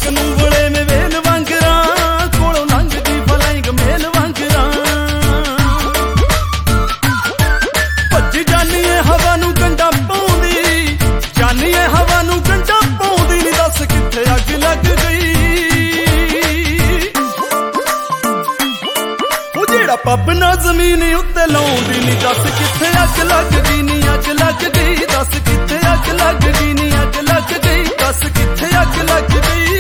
ਨੂੰ ਵਲੇ ਮੇ ਵੇਲ ਵਾਂਗਰਾਂ ਕੋਲੋਂ ਲੰਘਦੀ ਫਲਾਈਂਗ ਮੇਲ ਵਾਂਗਰਾਂ ਭੱਜ ਜਾਨੀਏ ਹਵਾ ਨੂੰ ਕੰਡਾ ਪਾਉਂਦੀ ਜਾਨੀਏ ਹਵਾ ਨੂੰ ਕੰਡਾ ਪਾਉਂਦੀ ਨੀ ਦੱਸ ਕਿੱਥੇ ਅੱਗ ਲੱਗ ਗਈ ਉਹ ਜਿਹੜਾ ਪੱਬ ਨਾ ਜ਼ਮੀਨ ਉੱਤੇ ਲਾਉਂਦੀ ਨੀ ਦੱਸ ਕਿੱਥੇ ਅੱਗ ਲੱਗ ਗਈ ਨੀ ਅੱਗ ਲੱਗ ਗਈ ਦੱਸ ਕਿੱਥੇ ਅੱਗ ਲੱਗ ਗਈ ਨੀ ਅੱਗ ਲੱਗ ਗਈ ਦੱਸ ਕਿੱਥੇ ਅੱਗ ਲੱਗ ਗਈ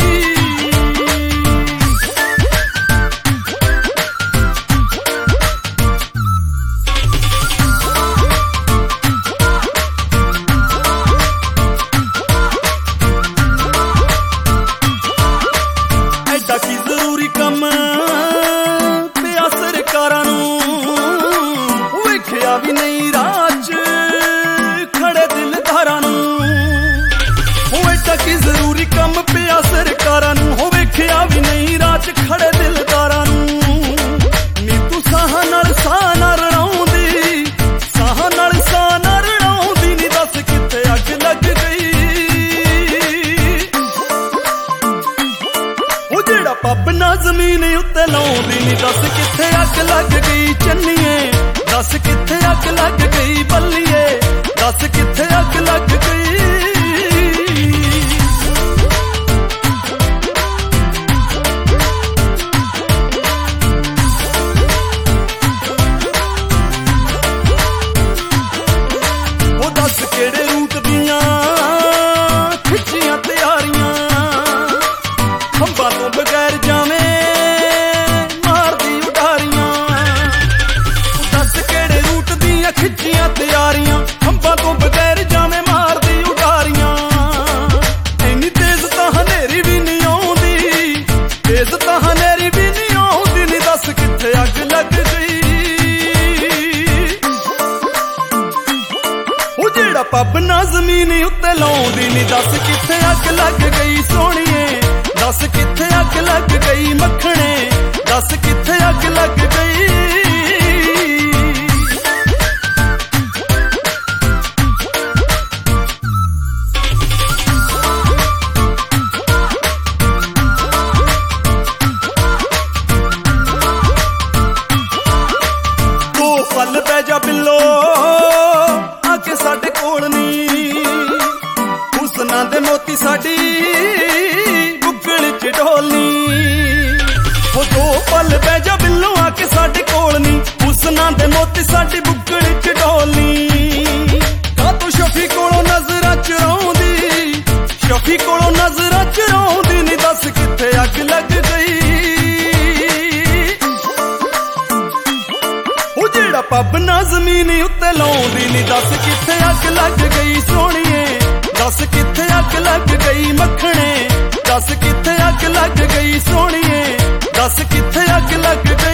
ਐਡਾ ਕੀ ਜ਼ਰੂਰੀ ਕੰਮ ਪਿਆ ਸਰਕਾਰਾਂ ਨੂੰ ਵੇਖਿਆ ਵੀ ਨਹੀਂ ਰਾਹ 'ਚ ਖੜੇ ਦਿਲਦਾਰਾਂ ਨੂੰ ਐਡਾ ਕੀ ਜ਼ਰੂਰੀ ਕੰਮ ਪਿਆ ਸਰਕਾਰਾਂ ਨੂੰ ਹੋ ਵੇਖਿਆ ਵੀ ਨਹੀਂ ਰਾਹ 'ਚ ਖੜੇ ਦਿਲਦਾਰਾਂ ਨੂੰ ਨੀ ਤੂੰ ਸਾਹਾਂ ਨਾਲ ਸਾਹ ਨਾ ਰਲਾਉਂਦੀ ਸਾਹਾਂ ਨਾਲ ਸਾਹ ਨਾ ਰਲਾਉਂਦੀ ਨੀ ਦੱਸ ਕਿੱਥੇ ਅੱਗ ਲੱਗ ਗਈ ਉਹ ਜਿਹੜਾ ਪੱਬ ਨਾ ਜ਼ਮੀਨ ਉੱਤੇ ਲਾਉਂਦੀ ਨੀ ਦੱਸ ਕਿੱਥੇ ਅੱਗ ਲੱਗ ਗਈ ਚੰਨੀਏ ਦੱਸ ਕਿੱਥੇ ਅੱਗ ਲੱਗ ਗਈ ਬੱਲੀਏ ਦੱਸ ਕਿੱਥੇ ਅੱਗ ਲੱਗ ਗਈ ਉਹ ਦੱਸ ਕਿਹੜੇ ਰੂਟ ਦੀਆਂ ਖਿੱਚੀਆਂ ਤਿਆਰੀਆਂ ਖੰਭਾਂ ਤੋਂ ਬਗੈਰ ਜਾਵੇਂ ਮਾਰਦੀ ਉਡਾਰੀਆਂ ਉਹ ਦੱਸ ਕਿਹੜੇ ਰੂਟ ਦੀਆਂ ਖਿੱਚੀਆਂ ਤਿਆਰੀਆਂ ਖੰਭਾਂ ਤੋਂ ਬਗੈਰ ਜਾਵੇਂ ਮਾਰਦੀ ਉਡਾਰੀਆਂ ਇੰਨੀ ਤੇਜ਼ ਤਾਂ ਹਨੇਰੀ ਵੀ ਨਹੀਂ ਆਉਂਦੀ ਤੇਜ਼ ਤਾਂ ਹਨੇਰੀ ਵੀ ਨਹੀਂ ਆਉਂਦੀ ਨੀ ਦੱਸ ਕਿੱਥੇ ਅੱਗ ਲੱਗ ਗਈ ਉਹ ਜਿਹੜਾ ਪੱਬ ਨਾ ਜ਼ਮੀਨ ਉੱਤੇ ਲਾਉਂਦੀ ਨੀ ਦੱਸ ਕਿੱਥੇ ਅੱਗ ਲੱਗ ਗਈ ਸੋਹਣੀਏ ਦੱਸ ਕਿੱਥੇ ਅੱਗ ਲੱਗ ਗਈ ਮੱਖਣੇ ਦੱਸ ਕਿੱਥੇ ਅੱਗ ਲੱਗ ਗਈ ਦੋ ਪਲ ਬਹਿ ਜਾ ਬਿੱਲੋ ਆ ਕੇ ਸਾਡੇ ਕੋਲ ਨੀ ਹੁਸਨਾਂ ਦੇ ਮੋਤੀ ਸਾਡੀ ਬੁੱਗਲ 'ਚ ਢੋਲਨੀ ਉਹ ਦੋ ਪਲ ਬਹਿ ਜਾ ਬਿੱਲੋ ਆ ਕੇ ਸਾਡੇ ਕੋਲ ਨੀ ਹੁਸਨਾਂ ਦੇ ਮੋਤੀ ਸਾਡੀ ਬੁੱਗਲ 'ਚ ਢੋਲਨੀ ਕਾਤੋਂ ਸ਼ਫੀ ਕੋਲੋਂ ਨਜ਼ਰਾਂ ਚੁਰਾਉਂਦੀ ਸ਼ਫੀ ਕੋਲੋਂ ਨਜ਼ਰਾਂ ਚੁਰਾਉਂਦੀ ਨੀ ਦੱਸ ਕਿੱਥੇ ਅੱਗ ਲੱਗ ਗਈ ਉਹ ਜਿਹੜਾ ਪੱਬ ਨਾ ਜ਼ਮੀਨ ਉੱਤੇ ਲਾਉਂਦੀ ਨੀ ਦੱਸ ਕਿੱਥੇ ਅੱਗ ਲੱਗ ਗਈ ਸੋਹਣੀਏ ਦੱਸ ਕਿੱਥੇ ਅੱਗ ਲੱਗ ਗਈ ਮੱਖਣੇ ਦੱਸ ਕਿੱਥੇ ਅੱਗ ਲੱਗ ਗਈ ਸੋਹਣੀਏ ਦੱਸ ਕਿੱਥੇ ਅੱਗ ਲੱਗ ਗਈ